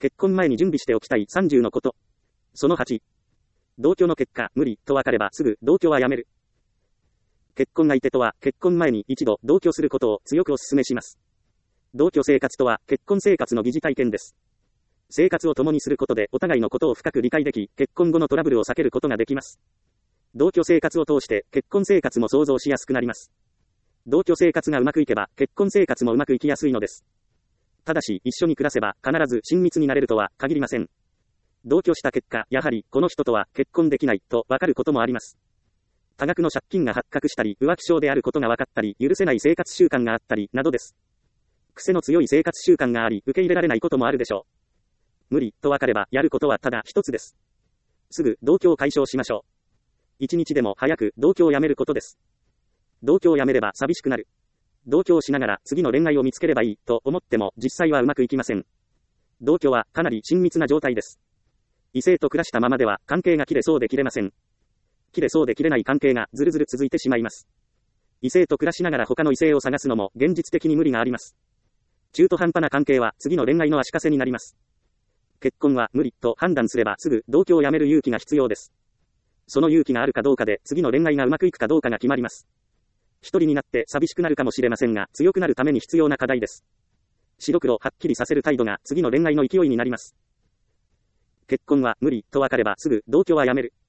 結婚前に準備しておきたい30のこと。その8。同居の結果、無理と分かればすぐ同居はやめる。結婚相手とは結婚前に一度同居することを強くお勧めします。同居生活とは結婚生活の疑似体験です。生活を共にすることでお互いのことを深く理解でき、結婚後のトラブルを避けることができます。同居生活を通して結婚生活も想像しやすくなります。同居生活がうまくいけば結婚生活もうまくいきやすいのです。ただし一緒に暮らせば必ず親密になれるとは限りません。同居した結果、やはりこの人とは結婚できないとわかることもあります。多額の借金が発覚したり、浮気症であることが分かったり、許せない生活習慣があったりなどです。癖の強い生活習慣があり、受け入れられないこともあるでしょう。無理と分かればやることはただ一つです。すぐ同居を解消しましょう。一日でも早く同居をやめることです。同居をやめれば寂しくなる。同居をしながら次の恋愛を見つければいいと思っても実際はうまくいきません。同居はかなり親密な状態です。異性と暮らしたままでは関係が切れそうで切れません。切れそうで切れない関係がずるずる続いてしまいます。異性と暮らしながら他の異性を探すのも現実的に無理があります。中途半端な関係は次の恋愛の足かせになります。結婚は無理と判断すればすぐ同居をやめる勇気が必要です。その勇気があるかどうかで次の恋愛がうまくいくかどうかが決まります。一人になって寂しくなるかもしれませんが、強くなるために必要な課題です。白黒はっきりさせる態度が次の恋愛の勢いになります。結婚は無理と分かればすぐ同居はやめる。